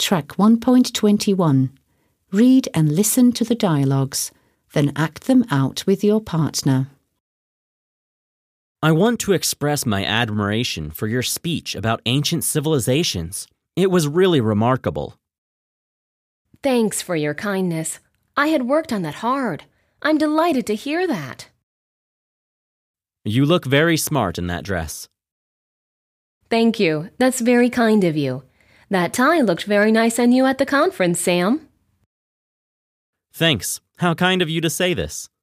Track 1.21. Read and listen to the dialogues, then act them out with your partner. I want to express my admiration for your speech about ancient civilizations. It was really remarkable. Thanks for your kindness. I had worked on that hard. I'm delighted to hear that. You look very smart in that dress. Thank you. That's very kind of you. That tie looked very nice on you at the conference, Sam. Thanks. How kind of you to say this.